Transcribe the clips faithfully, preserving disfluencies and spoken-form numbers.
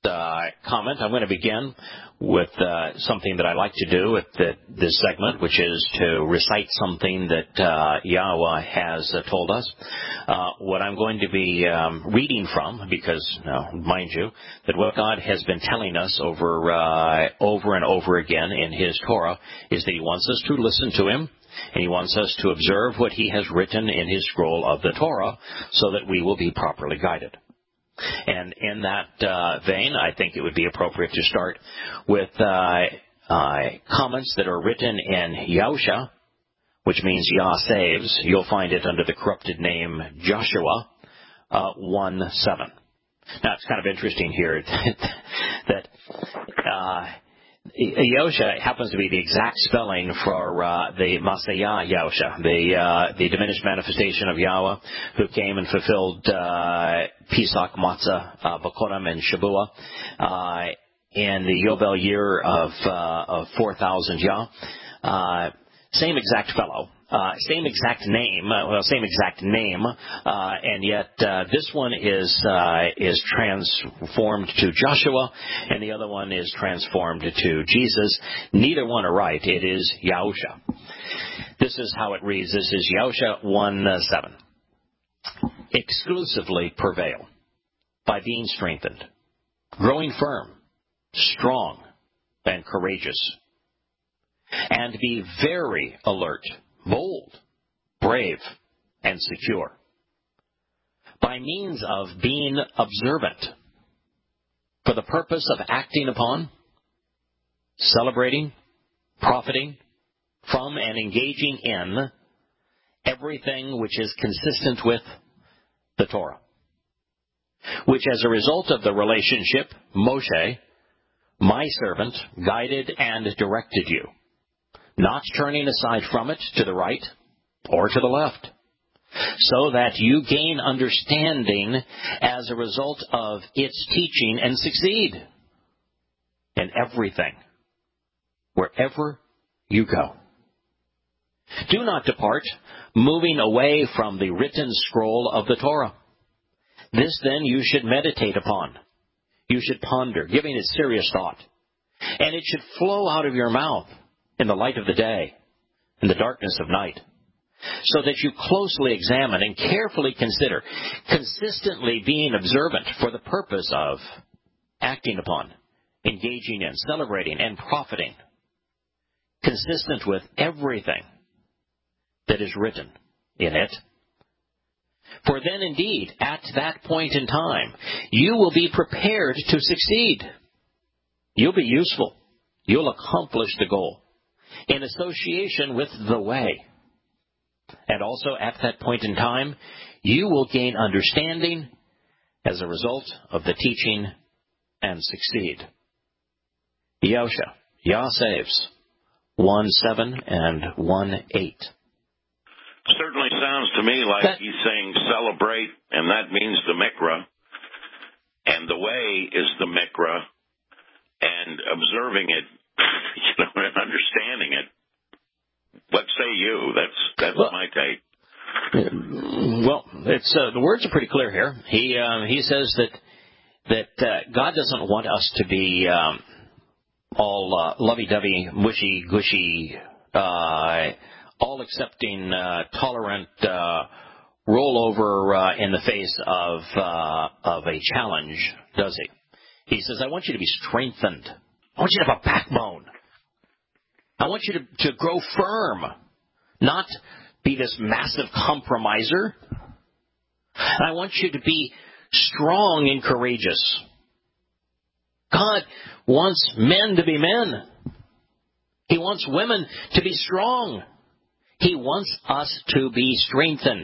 uh, comment, I'm going to begin with uh, something that I like to do at the, this segment, which is to recite something that uh, Yahweh has uh, told us. Uh, what I'm going to be um, reading from, because, uh, mind you, that what God has been telling us over uh, over and over again in His Torah is that He wants us to listen to Him, and He wants us to observe what He has written in His scroll of the Torah so that we will be properly guided. And in that uh, vein, I think it would be appropriate to start with uh, uh, comments that are written in Yahusha, which means Yah saves. You'll find it under the corrupted name Joshua uh, one seven. Now, it's kind of interesting here that uh, Yahusha happens to be the exact spelling for uh, the Masayah Yahusha, the uh, the diminished manifestation of Yahweh, who came and fulfilled uh, Pesach, Matzah, uh, Bakoram, and Shabuah uh, in the Yobel year of uh, of four thousand Yah. Uh, same exact fellow. Uh, same exact name, uh, well, same exact name, uh, and yet uh, this one is uh, is transformed to Joshua, and the other one is transformed to Jesus. Neither one are right. It is Yahusha. This is how it reads. This is Yahusha one seven. Exclusively prevail by being strengthened, growing firm, strong, and courageous, and be very alert, bold, brave, and secure, by means of being observant, for the purpose of acting upon, celebrating, profiting from, and engaging in everything which is consistent with the Torah, which as a result of the relationship, Moshe, my servant, guided and directed you, not turning aside from it to the right or to the left, so that you gain understanding as a result of its teaching and succeed in everything, wherever you go. Do not depart, moving away from the written scroll of the Torah. This then you should meditate upon. You should ponder, giving it serious thought. And it should flow out of your mouth in the light of the day, in the darkness of night, so that you closely examine and carefully consider, consistently being observant for the purpose of acting upon, engaging in, celebrating, and profiting, consistent with everything that is written in it. For then indeed, at that point in time, you will be prepared to succeed. You'll be useful. You'll accomplish the goal in association with the way. And also at that point in time, you will gain understanding as a result of the teaching and succeed. Yahusha, Yah saves, one seven and one eight. Certainly sounds to me like that, he's saying celebrate, and that means the mikra, and the way is the mikra, and observing it, you know, and understanding it. What say you? That's that's well, my take. Well, it's uh, the words are pretty clear here. He uh, he says that that uh, God doesn't want us to be um, all uh, lovey-dovey, mushy-gushy, uh, all-accepting, uh, tolerant, uh, rollover uh, in the face of uh, of a challenge, does he? He says, I want you to be strengthened. I want you to have a backbone. I want you to, to grow firm, not be this massive compromiser. I want you to be strong and courageous. God wants men to be men. He wants women to be strong. He wants us to be strengthened.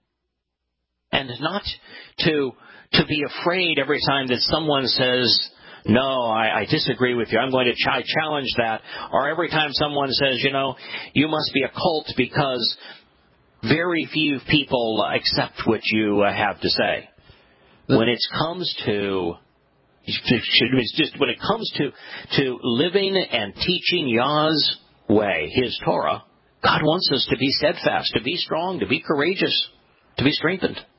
And not to, to be afraid every time that someone says, no, I, I disagree with you. I'm going to ch- challenge that. Or every time someone says, you know, you must be a cult because very few people accept what you uh, have to say. When it comes to, it's just when it comes to to living and teaching Yah's way, His Torah, God wants us to be steadfast, to be strong, to be courageous, to be strengthened.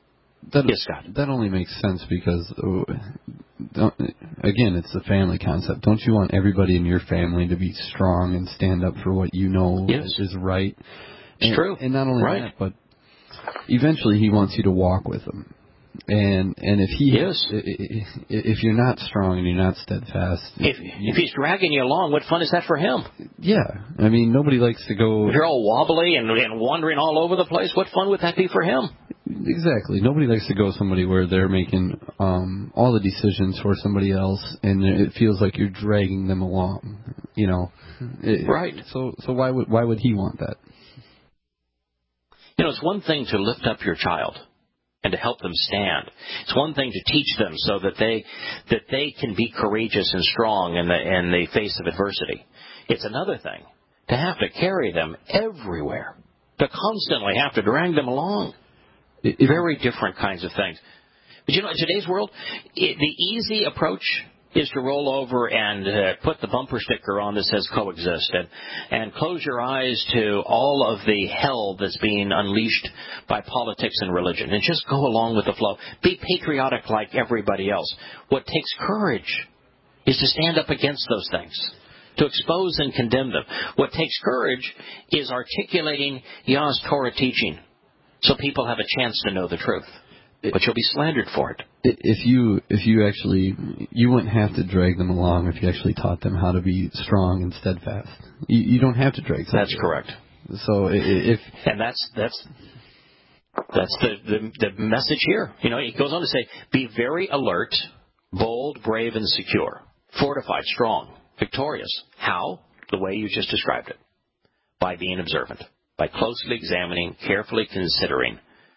that, yes, Scott. That only makes sense because, uh, again, it's the family concept. Don't you want everybody in your family to be strong and stand up for what you know yes. is right? It's and, true. And not only right. that, but eventually he wants you to walk with him. And and if he yes. if you're not strong and you're not steadfast, if you, if he's dragging you along, what fun is that for him? Yeah, I mean nobody likes to go. If you're all wobbly and, and wandering all over the place, what fun would that be for him? Exactly. Nobody likes to go somebody where they're making um, all the decisions for somebody else, and it feels like you're dragging them along. You know, it, right? So so why would why would he want that? You know, it's one thing to lift up your child and to help them stand. It's one thing to teach them so that they that they can be courageous and strong in the in the face of adversity. It's another thing to have to carry them everywhere, to constantly have to drag them along. It, it, Very different kinds of things. But you know, in today's world, it, the easy approach is to roll over and uh, put the bumper sticker on that says coexist and, and close your eyes to all of the hell that's being unleashed by politics and religion and just go along with the flow. Be patriotic like everybody else. What takes courage is to stand up against those things, to expose and condemn them. What takes courage is articulating Yah's Torah teaching so people have a chance to know the truth. But you'll be slandered for it. If you if you actually you wouldn't have to drag them along if you actually taught them how to be strong and steadfast. You, you don't have to drag. That's along. Correct. So if and that's that's that's the, the the message here. You know, it goes on to say, be very alert, bold, brave, and secure, fortified, strong, victorious. How? The way you just described it. By being observant, by closely examining, carefully considering.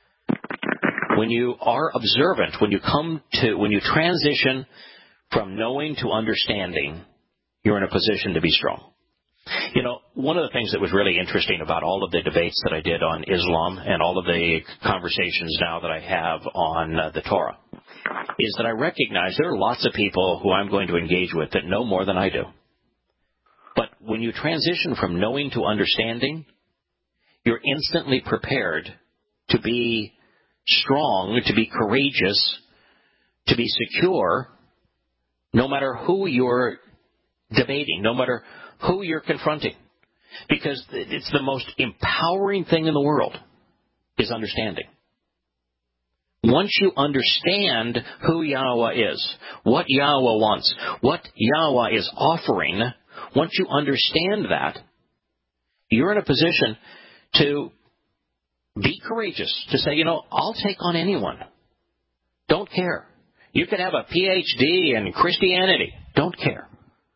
When you are observant, when you come to, when you transition from knowing to understanding, you're in a position to be strong. You know, one of the things that was really interesting about all of the debates that I did on Islam and all of the conversations now that I have on uh, the Torah is that I recognize there are lots of people who I'm going to engage with that know more than I do. But when you transition from knowing to understanding, you're instantly prepared to be strong, to be courageous, to be secure, no matter who you're debating, no matter who you're confronting. Because it's the most empowering thing in the world, is understanding. Once you understand who Yahweh is, what Yahweh wants, what Yahweh is offering, once you understand that, you're in a position to be courageous, to say, you know, I'll take on anyone. Don't care. You could have a P H D in Christianity. Don't care.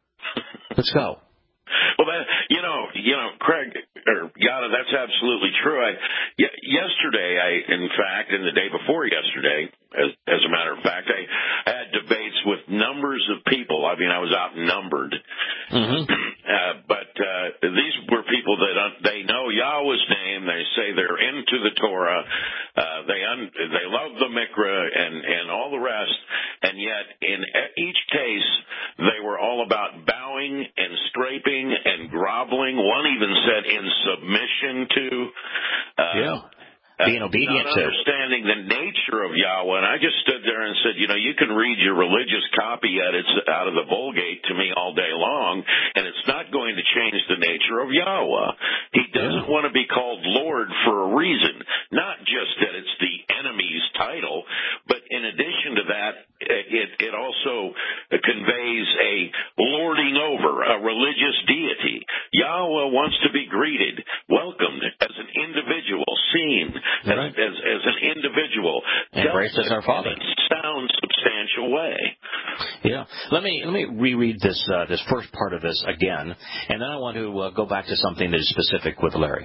Let's go. Well, that, you know, you know, Craig, or Yada, that's absolutely true. I, y- yesterday, I, in fact, and the day before yesterday, as, as a matter of fact, I had debates with numbers of people. I mean, I was outnumbered. Mm-hmm. Uh, but uh, these were people that un- they know Yahweh's name. They say they're into the Torah. Uh, they un- they love the Mikra and, and all the rest. And yet, in each case, they were all about bowing and scraping and groveling. One even said in submission to. Uh, yeah. Being obedient not to. Understanding the nature of Yahweh. And I just stood there and said, you know, you can read your religious copy edits out of the Vulgate to me all day long, and it's not going to change the nature of Yahweh. He doesn't yeah. want to be called Lord for a reason. Not just that it's the enemy's title, but in addition to that, it, it also conveys a lording over, a religious deity. Yahweh wants to be greeted, welcomed as an individual, seen as, right. as, as an individual. Embraced as our Father. In a sound, substantial way. Yeah. Let me let me reread this uh, this first part of this again, and then I want to uh, go back to something that is specific with Larry.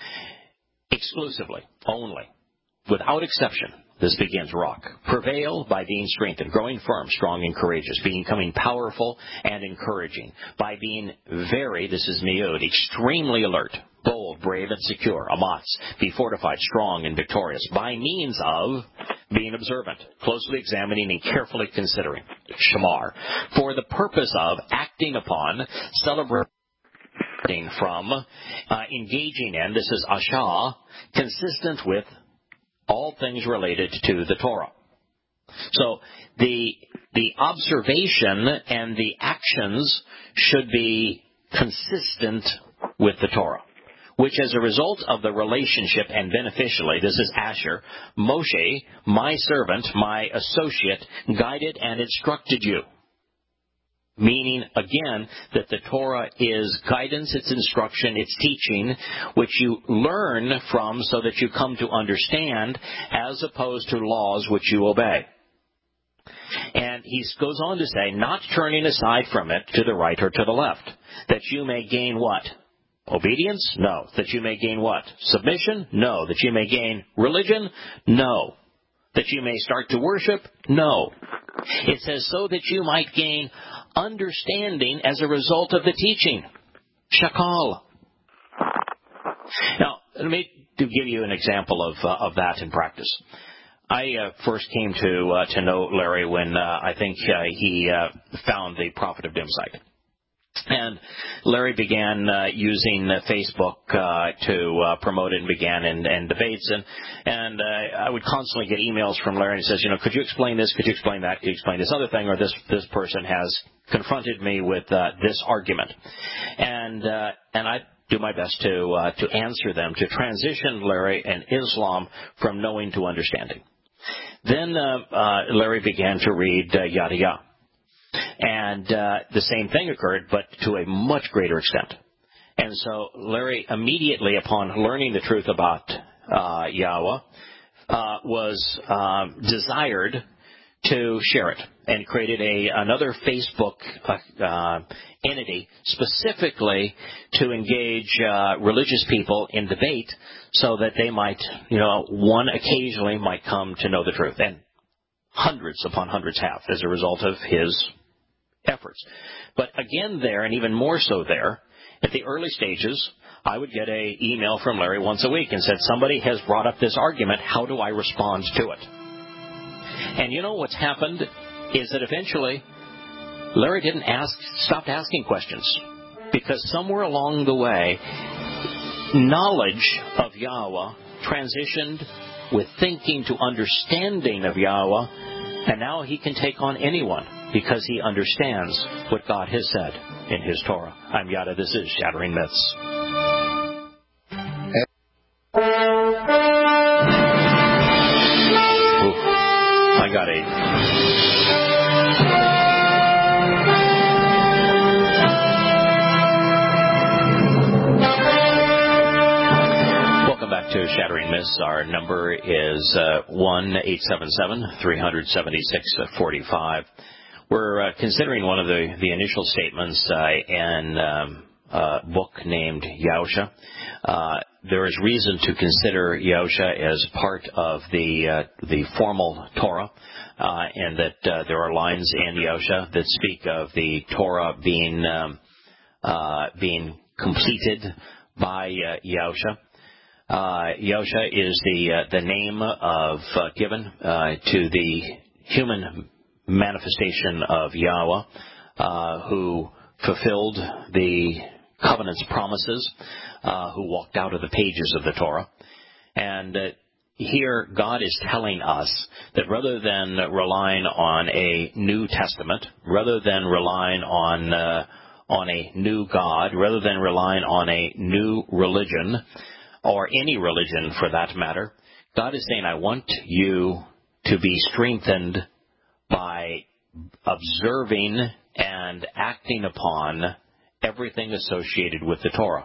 Exclusively, only, without exception, this begins rock. Prevail by being strengthened, growing firm, strong, and courageous, becoming powerful and encouraging, by being very, this is miud, extremely alert, bold, brave, and secure, amatz, be fortified, strong, and victorious, by means of being observant, closely examining and carefully considering, shamar, for the purpose of acting upon, celebrating from, uh, engaging in, this is ashah, consistent with all things related to the Torah. So the the observation and the actions should be consistent with the Torah, which as a result of the relationship and beneficially, this is Asher, Moshe, my servant, my associate, guided and instructed you. Meaning, again, that the Torah is guidance, it's instruction, it's teaching, which you learn from so that you come to understand, as opposed to laws which you obey. And he goes on to say, not turning aside from it to the right or to the left, that you may gain what? Obedience? No. That you may gain what? Submission? No. That you may gain religion? No. That you may start to worship? No. It says so that you might gain understanding as a result of the teaching. Shakal. Now, let me to give you an example of uh, of that in practice. I uh, first came to uh, to know Larry when uh, I think uh, he uh, found the Prophet of Doom site. And Larry began uh, using uh, Facebook uh, to uh, promote it and began in, in debates. And, and uh, I would constantly get emails from Larry and he says, you know, could you explain this? Could you explain that? Could you explain this other thing? Or this, this person has confronted me with uh, this argument. And, uh, and I do my best to, uh, to answer them, to transition Larry and Islam from knowing to understanding. Then uh, uh, Larry began to read uh, Yada Yah. And uh, the same thing occurred, but to a much greater extent. And so Larry, immediately upon learning the truth about uh, Yahweh, uh, was uh, desired to share it and created a another Facebook uh, uh, entity specifically to engage uh, religious people in debate so that they might, you know, one occasionally might come to know the truth. And hundreds upon hundreds have as a result of his efforts. But again there, and even more so there, at the early stages, I would get an email from Larry once a week and said, somebody has brought up this argument, how do I respond to it? And you know what's happened is that eventually Larry didn't ask, stopped asking questions, because somewhere along the way, knowledge of Yahweh transitioned with thinking to understanding of Yahweh, and now he can take on anyone because he understands what God has said in his Torah. I'm Yada. This is Shattering Myths. Ooh, I got a... Welcome back to Shattering Myths. Our number is uh, one eight seven seven, three seven six, four five. We're uh, considering one of the, the initial statements uh, in um, a book named Yahusha. Uh, there is reason to consider Yahusha as part of the uh, the formal Torah, uh, and that uh, there are lines in Yahusha that speak of the Torah being um, uh, being completed by uh, Yahusha. Uh, Yahusha is the uh, the name of uh, given uh, to the human manifestation of Yahweh, uh, who fulfilled the covenant's promises, uh, who walked out of the pages of the Torah. And uh, here God is telling us that rather than relying on a New Testament, rather than relying on uh, on a new God, rather than relying on a new religion, or any religion for that matter, God is saying, I want you to be strengthened by observing and acting upon everything associated with the Torah.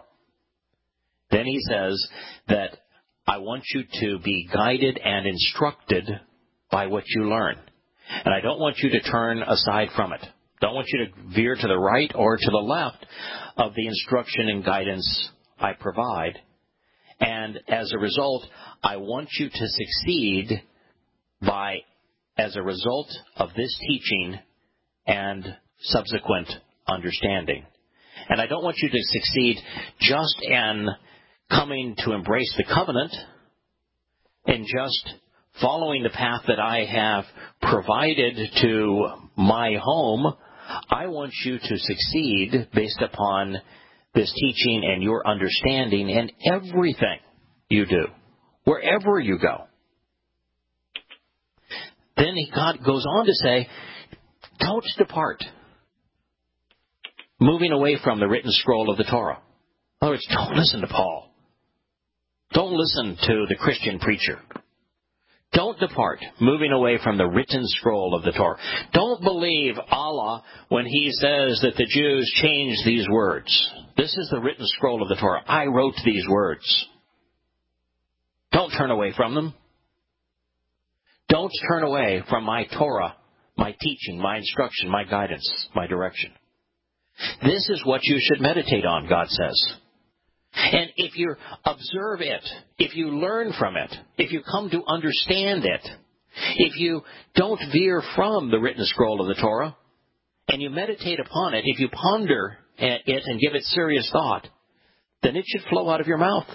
Then he says that I want you to be guided and instructed by what you learn. And I don't want you to turn aside from it. Don't want you to veer to the right or to the left of the instruction and guidance I provide. And as a result, I want you to succeed by as a result of this teaching and subsequent understanding. And I don't want you to succeed just in coming to embrace the covenant and just following the path that I have provided to my home. I want you to succeed based upon this teaching and your understanding in everything you do, wherever you go. then God goes on to say, don't depart, moving away from the written scroll of the Torah. In other words, don't listen to Paul. Don't listen to the Christian preacher. Don't depart, moving away from the written scroll of the Torah. Don't believe Allah when He says that the Jews changed these words. This is the written scroll of the Torah. I wrote these words. Don't turn away from them. Don't turn away from my Torah, my teaching, my instruction, my guidance, my direction. This is what you should meditate on, God says. And if you observe it, if you learn from it, if you come to understand it, if you don't veer from the written scroll of the Torah, and you meditate upon it, if you ponder it and give it serious thought, then it should flow out of your mouth.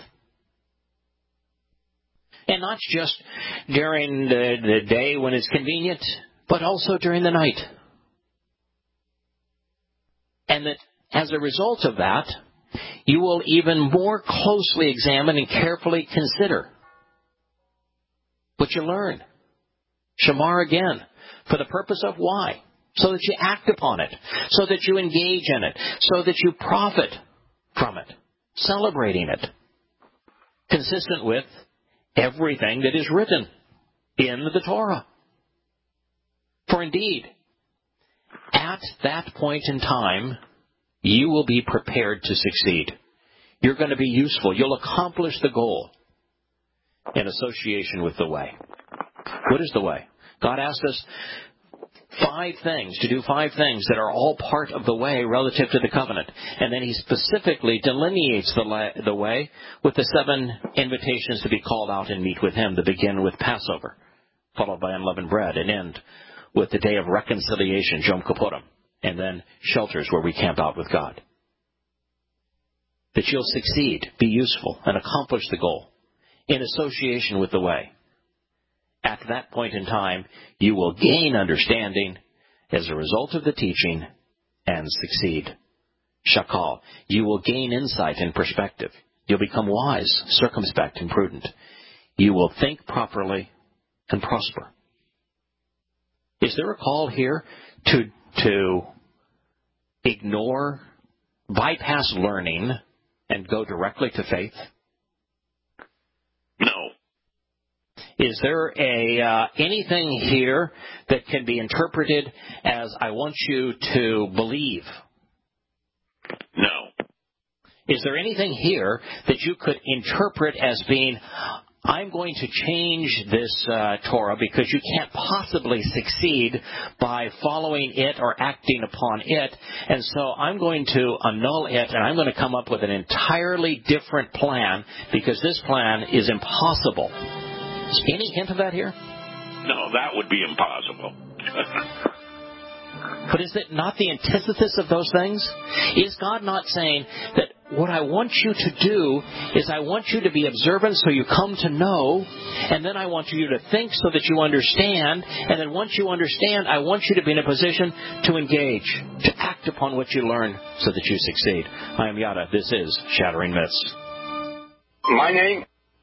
And not just during the, the day when it's convenient, but also during the night. And that as a result of that, you will even more closely examine and carefully consider what you learn. Shamar again, for the purpose of why? So that you act upon it, so that you engage in it, so that you profit from it, celebrating it, consistent with everything that is written in the Torah. For indeed, at that point in time, you will be prepared to succeed. You're going to be useful. You'll accomplish the goal in association with the way. What is the way? God asked us five things, to do five things that are all part of the way relative to the covenant. And then He specifically delineates the, la- the way with the seven invitations to be called out and meet with Him, to begin with Passover, followed by unleavened bread, and end with the day of reconciliation, Yom Kippurim, and then shelters where we camp out with God. That you'll succeed, be useful, and accomplish the goal in association with the way. At that point in time, you will gain understanding as a result of the teaching and succeed. Shakal. You will gain insight and perspective. You'll become wise, circumspect, and prudent. You will think properly and prosper. Is there a call here to to ignore, bypass learning, and go directly to faith? No. Is there a uh, anything here that can be interpreted as, I want you to believe? No. Is there anything here that you could interpret as being, I'm going to change this uh, Torah because you can't possibly succeed by following it or acting upon it, and so I'm going to annul it and I'm going to come up with an entirely different plan because this plan is impossible? Any hint of that here? No, that would be impossible. But is it not the antithesis of those things? Is God not saying that what I want you to do is I want you to be observant so you come to know, and then I want you to think so that you understand, and then once you understand, I want you to be in a position to engage, to act upon what you learn so that you succeed. I am Yada. This is Shattering Myths. My name...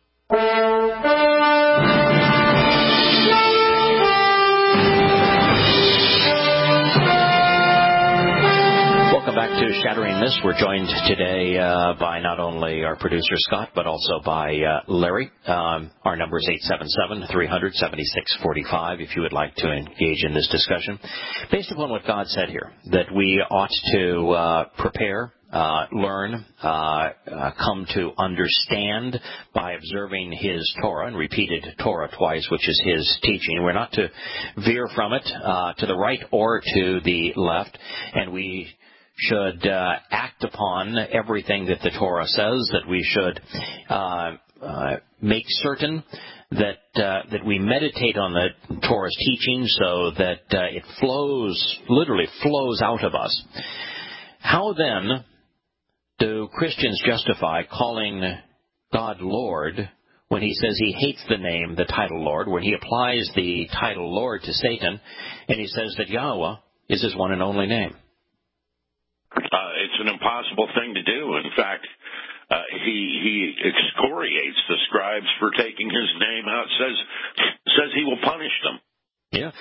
Welcome back to Shattering Myths. We're joined today uh, by not only our producer, Scott, but also by uh, Larry. Um, our number is eight seven seven, three hundred, seventy-six forty-five if you would like to engage in this discussion. Based upon what God said here, that we ought to uh, prepare, uh, learn, uh, uh, come to understand by observing His Torah, and repeated Torah twice, which is His teaching. We're not to veer from it uh, to the right or to the left, and we should uh, act upon everything that the Torah says, that we should uh, uh, make certain that uh, that we meditate on the Torah's teaching so that uh, it flows, literally flows out of us. How then do Christians justify calling God Lord when He says He hates the name, the title Lord, when He applies the title Lord to Satan, and He says that Yahweh is His one and only name? Uh, it's an impossible thing to do. In fact, uh, he he excoriates the scribes for taking His name out. Says says He will punish them. Yeah,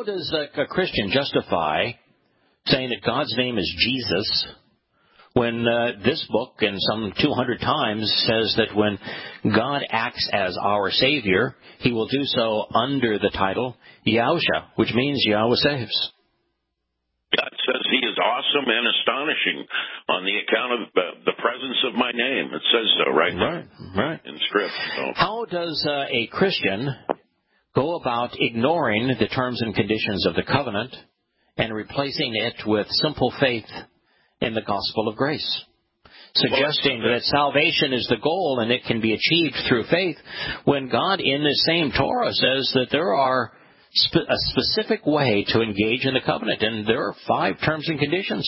does a, a Christian justify saying that God's name is Jesus when uh, this book, and some two hundred times, says that when God acts as our Savior, He will do so under the title Yahusha, which means Yahweh saves? God says He is awesome and astonishing on the account of uh, the presence of my name. It says so right Right, there right. in Script. So. How does uh, a Christian go about ignoring the terms and conditions of the covenant and replacing it with simple faith in the gospel of grace, suggesting that salvation is the goal and it can be achieved through faith, when God in this same Torah says that there are spe- a specific way to engage in the covenant, and there are five terms and conditions?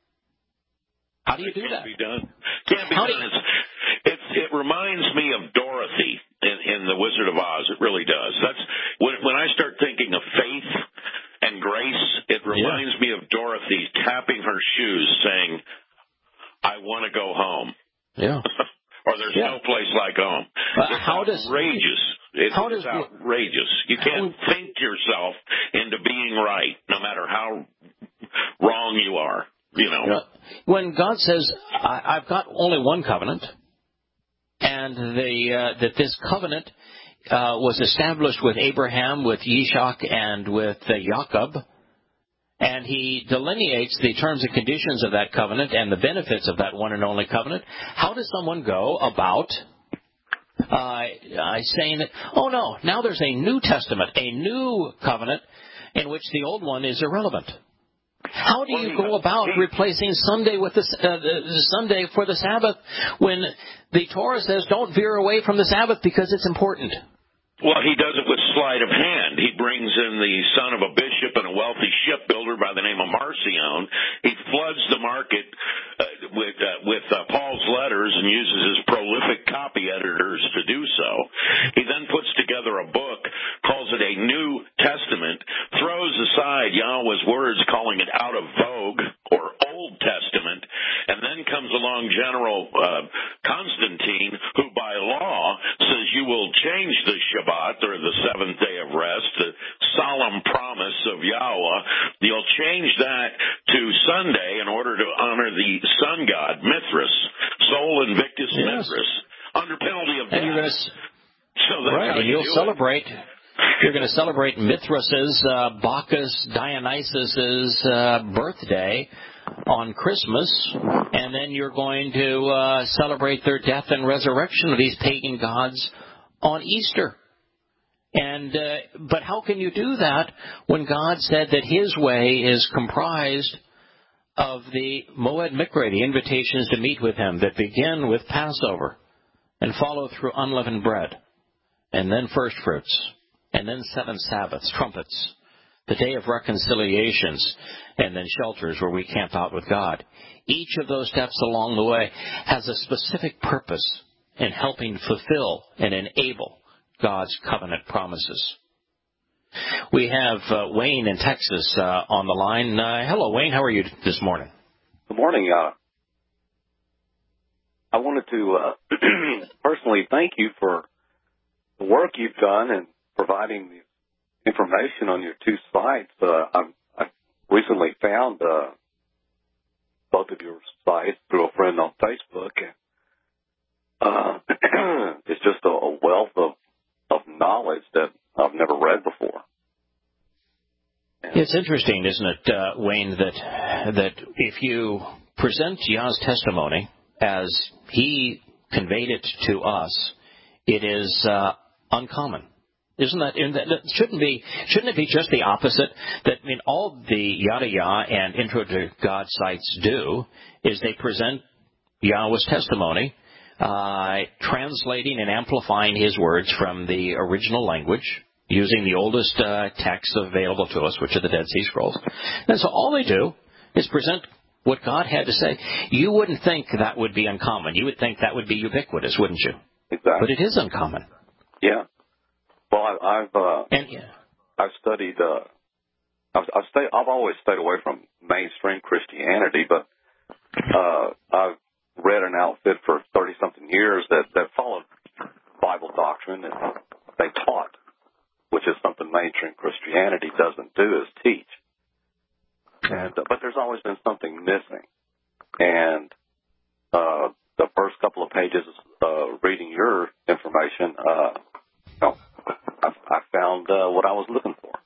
How do you do it that? Can't be done. Can't be How done. do you- It's, it's, it reminds me of Dorothy in, in The Wizard of Oz. It really does. That's when, when I start thinking of faith and grace, it reminds yeah. me of Dorothy tapping her shoes saying, I want to go home. Yeah. Or there's yeah. no place like home. Uh, it's how does, outrageous. It how is does, outrageous. You can't how, think yourself into being right, no matter how wrong you are. You know. Yeah. When God says, I, I've got only one covenant, and the, uh, that this covenant Uh, was established with Abraham, with Yishak, and with uh, Jacob, and he delineates the terms and conditions of that covenant and the benefits of that one and only covenant. How does someone go about uh, uh, saying that, oh no, now there's a New Testament, a new covenant, in which the old one is irrelevant? How do you go about replacing Sunday with the, uh, the Sunday for the Sabbath when the Torah says don't veer away from the Sabbath because it's important? Well, he does it with sleight of hand. He brings in the son of a bishop and a wealthy shipbuilder by the name of Marcion. He floods the market uh, with uh, with uh, Paul's letters and uses his prolific copy editors to do so. He then puts together a book, calls it a New Testament, throws aside Yahweh's words, calling it out of vogue or Old Testament, and then comes along General uh, Constantine, who by law says you will change the Shabbat, or the seventh day of rest, the solemn promise of Yahweh. You'll change that to Sunday in order to honor the sun god, Mithras, Sol Invictus yes. Mithras, under penalty of death. And you're gonna, so that's right, how and you you'll do celebrate. It. You're going to celebrate Mithras's, uh, Bacchus, Dionysus's uh, birthday on Christmas, and then you're going to uh, celebrate their death and resurrection of these pagan gods on Easter. And uh, but how can you do that when God said that His way is comprised of the Moed Mikra, the invitations to meet with Him that begin with Passover and follow through unleavened bread, and then first fruits, and then seven Sabbaths, trumpets, the day of reconciliations, and then shelters where we camp out with God. Each of those steps along the way has a specific purpose in helping fulfill and enable God's covenant promises. We have uh, Wayne in Texas uh, on the line. Uh, hello, Wayne. How are you this morning? Good morning. Uh, I wanted to uh, personally thank you for the work you've done in providing the information on your two sites. Uh, I've, I've recently found uh, both of your sites through a friend on Facebook. Uh, it's just a, a wealth of, of knowledge that I've never read before. And it's interesting, isn't it, uh, Wayne, that that if you present Yah's testimony as He conveyed it to us, it is uh, uncommon. Isn't that, that shouldn't be shouldn't it be just the opposite? That I mean, all the Yada Yah and Intro to God sites do is they present Yahweh's testimony, uh, translating and amplifying His words from the original language, using the oldest uh, texts available to us, which are the Dead Sea Scrolls. And so all they do is present what God had to say. You wouldn't think that would be uncommon. You would think that would be ubiquitous, wouldn't you? Exactly. But it is uncommon. Yeah. Well, I, I've uh, and, yeah. I've studied. Uh, I've I've, stayed, I've always stayed away from mainstream Christianity, but uh, I've read an outfit for thirty something years that that followed Bible doctrine and they taught, which is something mainstream Christianity doesn't do is teach. And, but there's always been something missing. And uh, the first couple of pages uh, reading your information, uh, you know, I, I found uh, what I was looking for.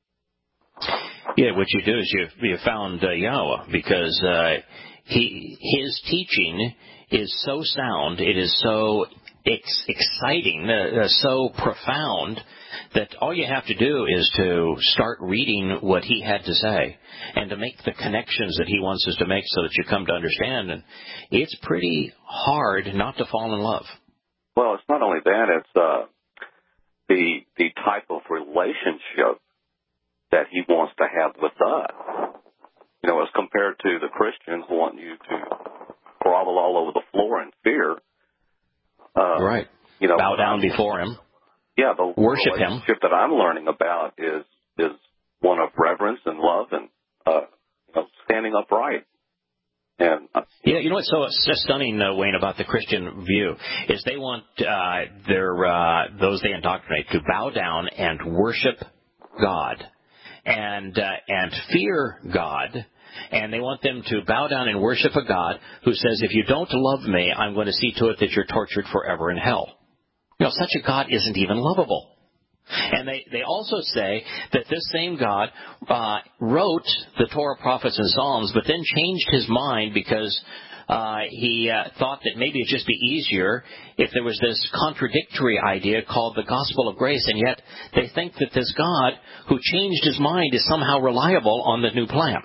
Yeah, what you do is you you found uh, Yahweh, because uh, he his teaching is so sound, it is so ex- exciting, uh, uh, so profound, that all you have to do is to start reading what he had to say and to make the connections that he wants us to make so that you come to understand. And it's pretty hard not to fall in love. Well, it's not only that, it's uh, the the type of relationship that he wants to have with us. You know, as compared to the Christians wanting you to grovel all over the floor in fear. Uh, right. You know, bow down before him. Yeah, the worship relationship him. that I'm learning about is is one of reverence and love and uh, you know, standing upright. And uh, yeah, you know what's so, so stunning, uh, Wayne, about the Christian view is they want uh, their uh, those they indoctrinate to bow down and worship God and uh, and fear God. And they want them to bow down and worship a God who says, if you don't love me, I'm going to see to it that you're tortured forever in hell. You know, such a God isn't even lovable. And they, they also say that this same God uh, wrote the Torah, prophets, and Psalms, but then changed his mind because uh, he uh, thought that maybe it'd just be easier if there was this contradictory idea called the gospel of grace. And yet they think that this God who changed his mind is somehow reliable on the new plan.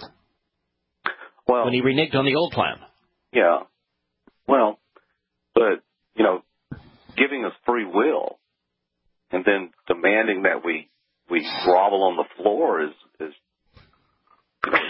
Well, when he reneged on the old plan. Yeah. Well, but, you know, giving us free will and then demanding that we we grovel on the floor is is you know,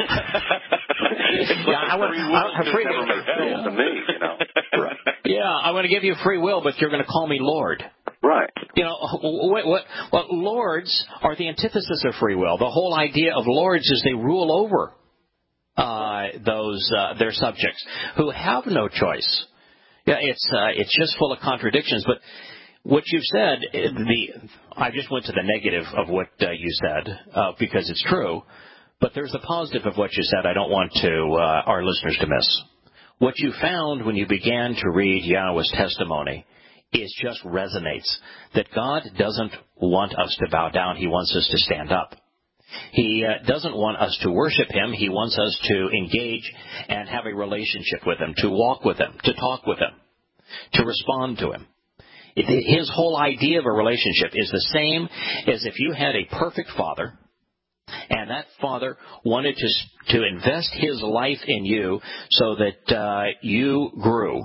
yeah, I want free will. I, free never makes sense to me, you know. Right. Yeah, I want to give you free will, but you're going to call me Lord. Right. You know, what, what, well, lords are the antithesis of free will. The whole idea of lords is they rule over uh, those uh, their subjects who have no choice. Yeah, it's uh, it's just full of contradictions. But what you've said, the I just went to the negative of what uh, you said uh, because it's true. But there's the positive of what you said I don't want to uh, our listeners to miss. What you found when you began to read Yahweh's testimony is just resonates, that God doesn't want us to bow down. He wants us to stand up. He uh, doesn't want us to worship him. He wants us to engage and have a relationship with him, to walk with him, to talk with him, to respond to him. It, his whole idea of a relationship is the same as if you had a perfect father, and that father wanted to to invest his life in you so that uh, you grew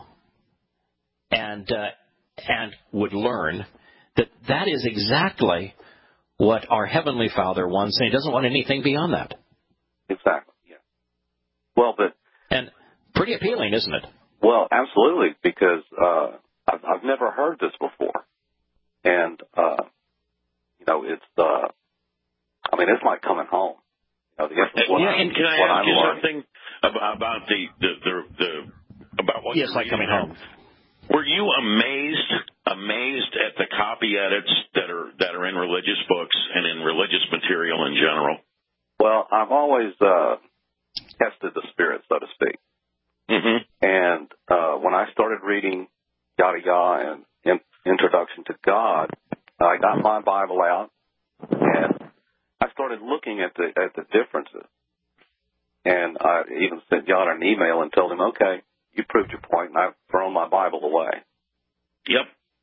and uh, and would learn that that is exactly what our Heavenly Father wants, and he doesn't want anything beyond that. Exactly, yeah. Well, but... And pretty appealing, isn't it? Well, absolutely, because uh, I've, I've never heard this before. And, uh, you know, it's, uh, I mean, it's like coming home. You know, the, what yeah, I, and can I what ask I'm you learning. something about, about the, the, the, the, about what yes, you're like coming there? home. Were you amazed, amazed at the copy edits that are that are in religious books and in religious material in general? Well, I've always uh, tested the spirit, so to speak. Mm-hmm. And uh, when I started reading Yada Yah and in, Introduction to God, I got my Bible out and I started looking at the at the differences. And I even sent Yada an email and told him, okay, you proved your point, and I've thrown my Bible away. Yep.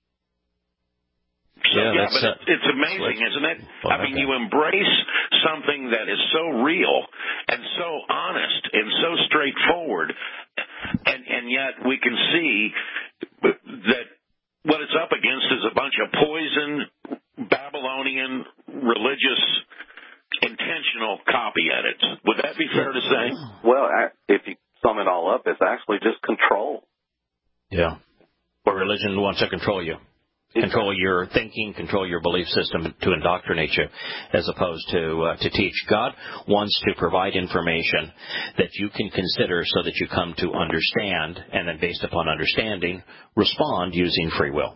So, yeah, yeah, that's, but uh, it, it's amazing, isn't it? Well, I mean, okay. you embrace something that is so real and so honest and so straightforward, and, and yet we can see that what it's up against is a bunch of poison, Babylonian, religious, intentional copy edits. Would that be fair to say? Well, if you sum it all up, it's actually just control. Yeah. Where religion wants to control you. Control your thinking, control your belief system to indoctrinate you, as opposed to uh, to teach. God wants to provide information that you can consider so that you come to understand, and then based upon understanding, respond using free will.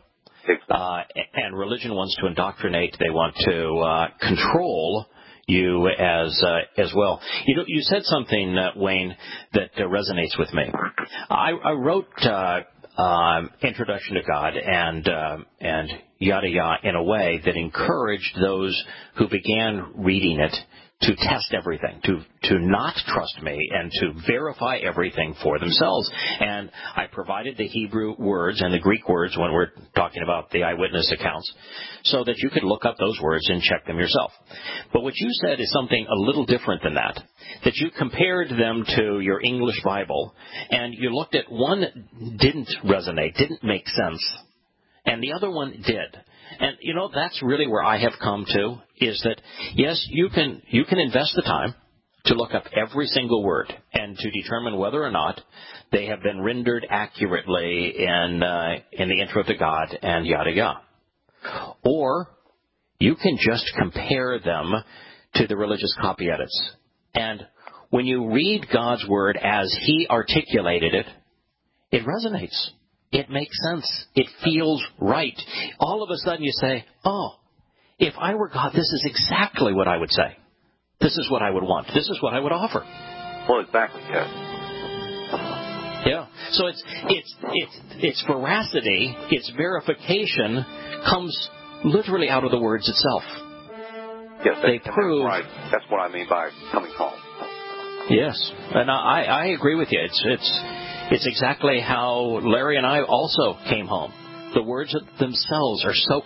Exactly. Uh, and religion wants to indoctrinate. They want to uh, control you as uh, as well. You know, you said something, uh, Wayne, that uh, resonates with me. I, I wrote uh, um, Introduction to God and uh, and yada yada in a way that encouraged those who began reading it to test everything, to to not trust me, and to verify everything for themselves. And I provided the Hebrew words and the Greek words when we're talking about the eyewitness accounts, so that you could look up those words and check them yourself. But what you said is something a little different than that, that you compared them to your English Bible, and you looked at one didn't resonate, didn't make sense, and the other one did. And, you know, that's really where I have come to, is that, yes, you can you can invest the time to look up every single word and to determine whether or not they have been rendered accurately in uh, in the intro to God and yada yada. Or you can just compare them to the religious copy edits. And when you read God's Word as He articulated it, it resonates. It makes sense. It feels right. All of a sudden you say, oh, if I were God, this is exactly what I would say. This is what I would want. This is what I would offer. Well, exactly, yes. Yeah. So it's it's it's its veracity, its verification comes literally out of the words itself. Yes, they prove. That's, right. That's what I mean by coming home. Yes, and I, I agree with you. It's it's it's exactly how Larry and I also came home. The words themselves are so.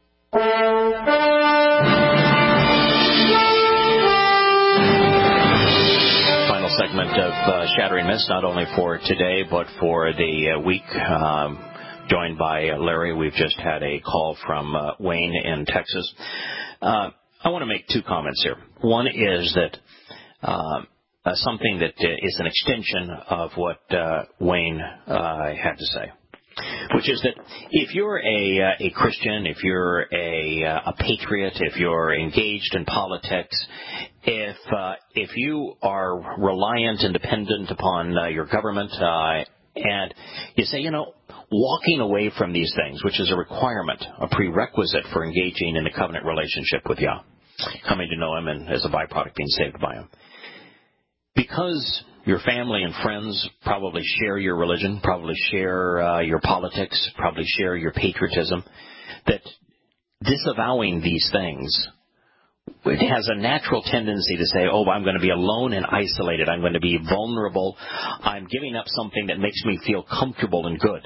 Final segment of uh, Shattering Myths, not only for today but for the uh, week. Um, joined by uh, Larry, we've just had a call from uh, Wayne in Texas. Uh, I want to make two comments here. One is that. Uh, Uh, something that uh, is an extension of what uh, Wayne uh, had to say, which is that if you're a, uh, a Christian, if you're a, uh, a patriot, if you're engaged in politics, if uh, if you are reliant and dependent upon uh, your government, uh, and you say, you know, walking away from these things, which is a requirement, a prerequisite for engaging in a covenant relationship with Yah, coming to know Him and as a byproduct being saved by Him. Because your family and friends probably share your religion, probably share uh, your politics, probably share your patriotism, that disavowing these things, it has a natural tendency to say, oh, I'm going to be alone and isolated. I'm going to be vulnerable. I'm giving up something that makes me feel comfortable and good.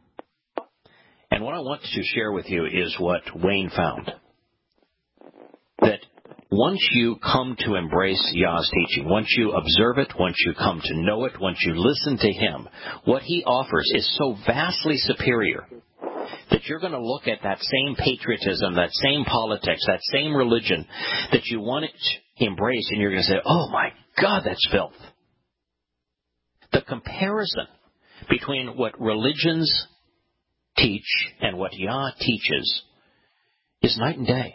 And what I want to share with you is what Wayne found. That once you come to embrace Yah's teaching, once you observe it, once you come to know it, once you listen to Him, what He offers is so vastly superior that you're going to look at that same patriotism, that same politics, that same religion that you want to embrace, and you're going to say, oh my God, that's filth. The comparison between what religions teach and what Yah teaches is night and day.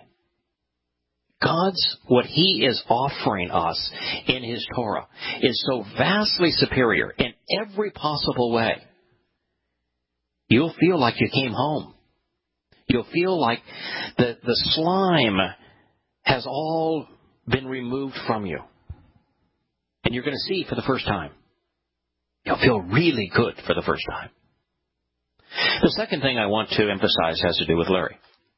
God's, what He is offering us in His Torah is so vastly superior in every possible way. You'll feel like you came home. You'll feel like the, the slime has all been removed from you. And you're going to see for the first time. You'll feel really good for the first time. The second thing I want to emphasize has to do with Larry.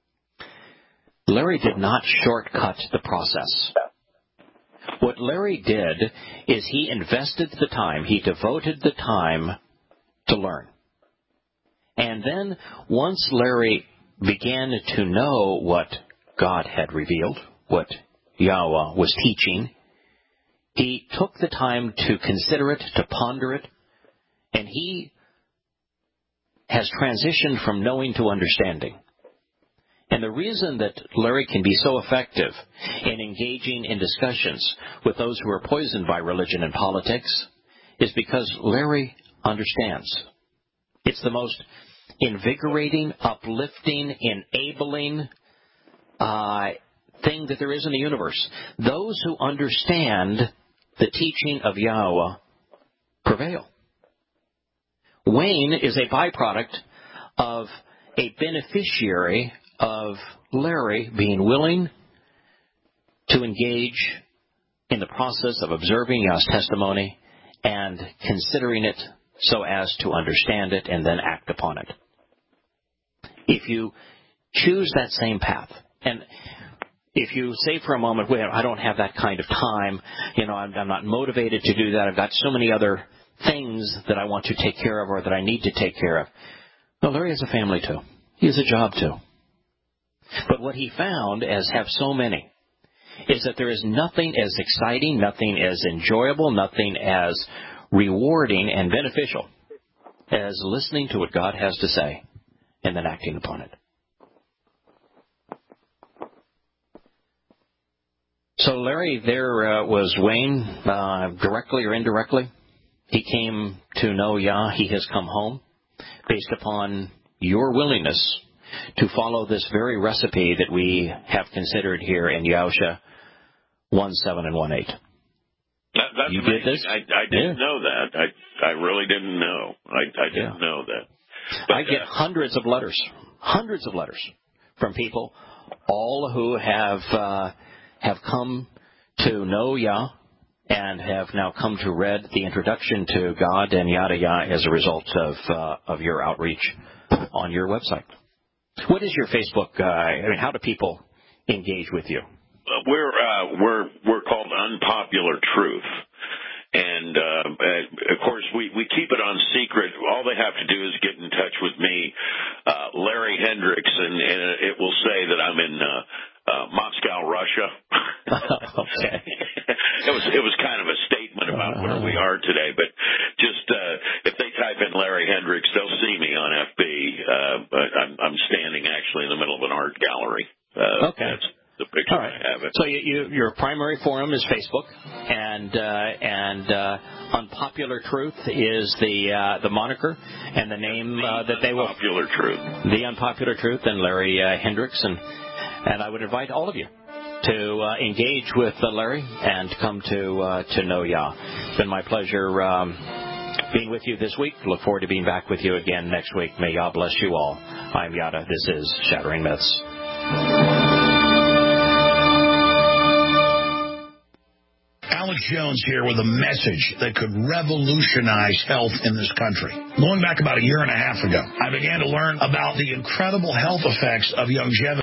Larry did not shortcut the process. What Larry did is he invested the time, he devoted the time to learn. And then once Larry began to know what God had revealed, what Yahweh was teaching, he took the time to consider it, to ponder it, and he has transitioned from knowing to understanding. And the reason that Larry can be so effective in engaging in discussions with those who are poisoned by religion and politics is because Larry understands. It's the most invigorating, uplifting, enabling uh, thing that there is in the universe. Those who understand the teaching of Yahweh prevail. Wayne is a byproduct of a beneficiary of Larry being willing to engage in the process of observing Yah's testimony and considering it so as to understand it and then act upon it. If you choose that same path, and if you say for a moment, well, I don't have that kind of time, you know, I'm, I'm not motivated to do that, I've got so many other things that I want to take care of or that I need to take care of. Well, Larry has a family too. He has a job too. But what he found, as have so many, is that there is nothing as exciting, nothing as enjoyable, nothing as rewarding and beneficial as listening to what God has to say and then acting upon it. So, Larry, there uh, was Wayne, uh, directly or indirectly. He came to know Yah. He has come home based upon your willingness to follow this very recipe that we have considered here in Yahusha one seven and one eight. That, that's you amazing. did this? I, I didn't yeah. know that. I I really didn't know. I, I didn't yeah. know that. But, I get uh, hundreds of letters, hundreds of letters from people, all who have uh, have come to know Yah and have now come to read the introduction to God and yada yada as a result of uh, of your outreach on your website. What is your Facebook? Uh, I mean, how do people engage with you? We're uh, we're we're called Unpopular Truth, and uh, of course we, we keep it on secret. All they have to do is get in touch with me, uh, Larry Hendricks, and, and it will say that I'm in uh, uh, Moscow, Russia. Okay. it was it was kind of a statement about where we are today, but just uh, if they type in Larry Hendricks, they'll see me on F B. Uh, but I'm, I'm standing actually in the middle of an art gallery. Uh, okay. That's the picture All right. I have it. So you, you, your primary forum is Facebook, and uh, and uh, Unpopular Truth is the uh, the moniker and the name uh, that they will. Unpopular Truth. The Unpopular Truth and Larry uh, Hendricks, and and I would invite all of you to uh, engage with uh, Larry and come to uh, to know Yah. It's been my pleasure um, being with you this week. Look forward to being back with you again next week. May Yah bless you all. I'm Yada. This is Shattering Myths. Alex Jones here with a message that could revolutionize health in this country. Going back about a year and a half ago, I began to learn about the incredible health effects of longevity.